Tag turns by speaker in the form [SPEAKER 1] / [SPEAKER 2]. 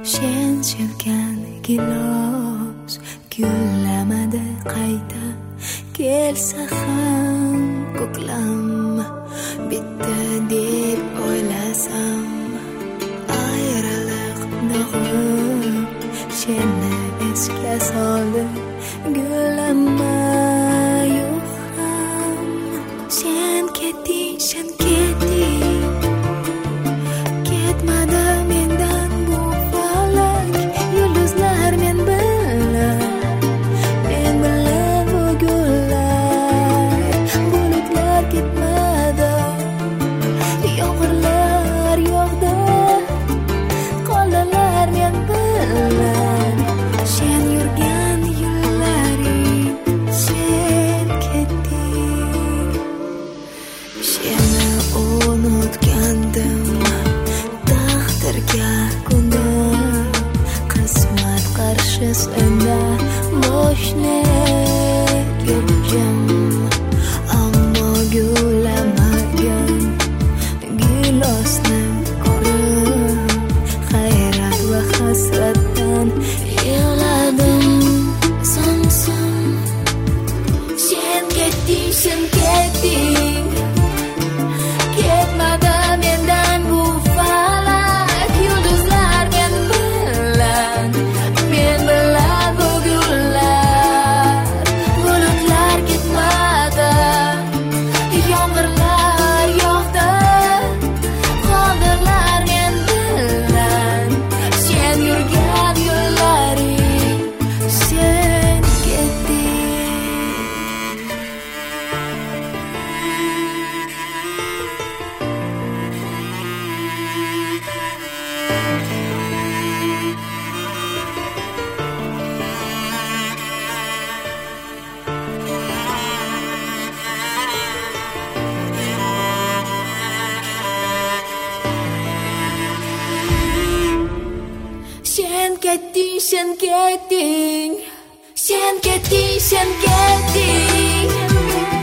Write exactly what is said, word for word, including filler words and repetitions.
[SPEAKER 1] Sen sevgan gilos gullamadi qayta kelsa ham ko'klam bitta deb o'ylasam ayriliq dog'i seni esga soldi gullama yo'q ham sen ketding sen ketding ketmadi mendan bu falak yulduzlar men bilan men bilan bu gullar bulutlar ketmadi yomg'irlar yog'di qoldilar men bilan sen yurgan yo'llaring sen ketding seni unutgandim taqdirga ko'ndim qismat qarshisida boshlayib jim ammo gullamagan gilosni ko'rib hayrat va hasratdan yig'ladim samsam sen ketding sen ketding ketmadi mendan bu falak yulduzlar men bilan men bilan bu gullar bulutlar ketmadi yomg'irlar yog'di qoldilar men bilan sen yurgan yo'llaring sen ketding. Sen ketding sen ketding sen ketding sen ketding